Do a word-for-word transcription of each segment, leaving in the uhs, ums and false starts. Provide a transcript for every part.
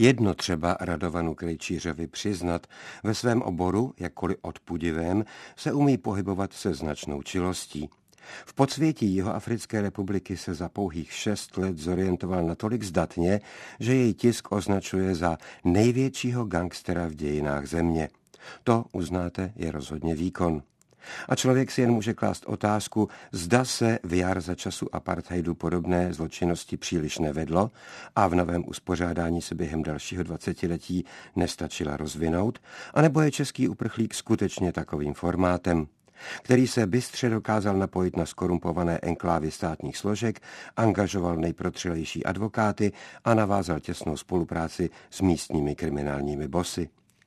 Jedno třeba Radovanu Krejčířovi přiznat, ve svém oboru, jakkoliv odpudivém, se umí pohybovat se značnou čilostí. V podsvětí Jihoafrické republiky se za pouhých šest let zorientoval natolik zdatně, že jej tisk označuje za největšího gangstera v dějinách země. To, uznáte, je rozhodně výkon. A člověk si jen může klást otázku, zda se v jar za času apartheidu podobné zločinnosti příliš nevedlo a v novém uspořádání se během dalšího dvacetiletí nestačila rozvinout, anebo je český uprchlík skutečně takovým formátem, který se bystře dokázal napojit na skorumpované enklávy státních složek, angažoval nejprotřelejší advokáty a navázal těsnou spolupráci s místními kriminálními bosy.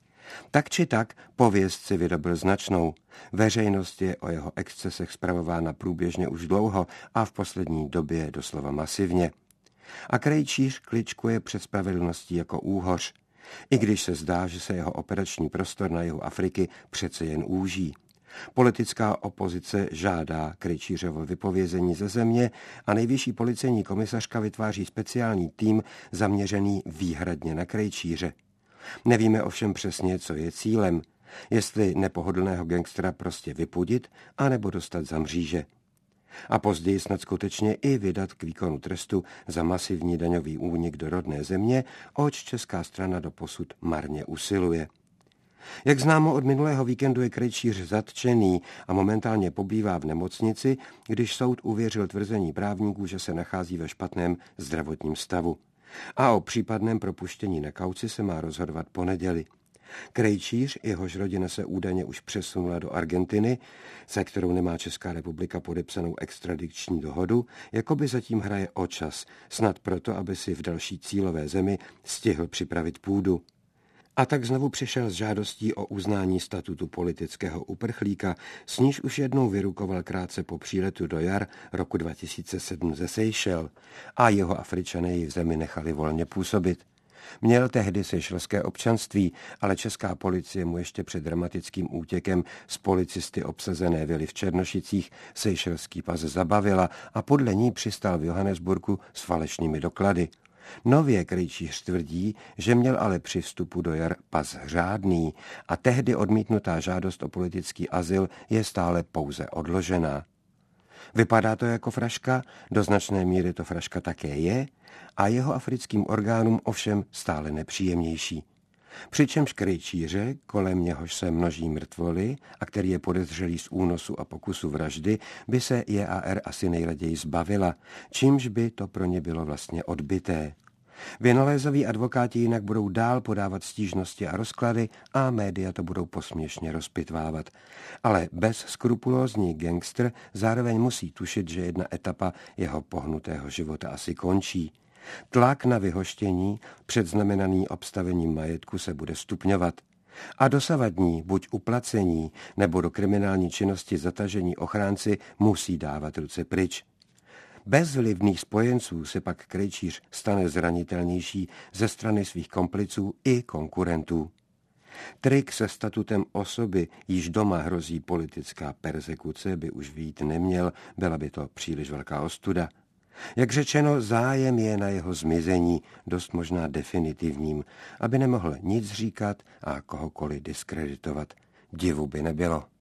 Tak či tak pověst si vydobil značnou. Veřejnost je o jeho excesech spravována průběžně už dlouho a v poslední době doslova masivně. A Krejčíř kličkuje před spravedlností jako úhoř, i když se zdá, že se jeho operační prostor na jihu Afriky přece jen úží. Politická opozice žádá Krejčířovo vypovězení ze země a nejvyšší policejní komisařka vytváří speciální tým zaměřený výhradně na Krejčíře. Nevíme ovšem přesně, co je cílem, jestli nepohodlného gangstera prostě vypudit, anebo dostat za mříže. A později snad skutečně i vydat k výkonu trestu za masivní daňový únik do rodné země, oč česká strana doposud marně usiluje. Jak známo, od minulého víkendu je Krejčíř zatčený a momentálně pobývá v nemocnici, když soud uvěřil tvrzení právníků, že se nachází ve špatném zdravotním stavu. A o případném propuštění na kauci se má rozhodovat po neděli. Krejčíř, jehož rodina se údajně už přesunula do Argentiny, se kterou nemá Česká republika podepsanou extradiční dohodu, jakoby zatím hraje o čas, snad proto, aby si v další cílové zemi stihl připravit půdu. A tak znovu přišel s žádostí o uznání statutu politického uprchlíka, s níž už jednou vyrukoval krátce po příletu do jar roku dva tisíce sedm ze Seychel a jeho Afričané ji v zemi nechali volně působit. Měl tehdy seychelské občanství, ale česká policie mu ještě před dramatickým útěkem z policisty obsazené vily v Černošicích seychelský pas zabavila a podle ní přistál v Johannesburgu s falešnými doklady. Nově Krejčíř tvrdí, že měl ale při vstupu do jar pas řádný a tehdy odmítnutá žádost o politický azyl je stále pouze odložená. Vypadá to jako fraška, do značné míry to fraška také je a jeho africkým orgánům ovšem stále nepříjemnější. Přičemž Krejčíře, kolem něhož se množí mrtvoly a který je podezřelý z únosu a pokusu vraždy, by se J A R asi nejraději zbavila, čímž by to pro ně bylo vlastně odbyté. Vynalézaví advokáti jinak budou dál podávat stížnosti a rozklady a média to budou posměšně rozpitvávat. Ale bezskrupulózní gangster zároveň musí tušit, že jedna etapa jeho pohnutého života asi končí. Tlak na vyhoštění, předznamenaný obstavením majetku, se bude stupňovat. A dosavadní, buď uplacení, nebo do kriminální činnosti zatažení ochránci musí dávat ruce pryč. Bez vlivných spojenců se pak Krejčíř stane zranitelnější ze strany svých kompliců i konkurentů. Trik se statutem osoby, již doma hrozí politická perzekuce, by už vyjít neměl, byla by to příliš velká ostuda. Jak řečeno, zájem je na jeho zmizení, dost možná definitivním, aby nemohl nic říkat a kohokoliv diskreditovat. Divu by nebylo.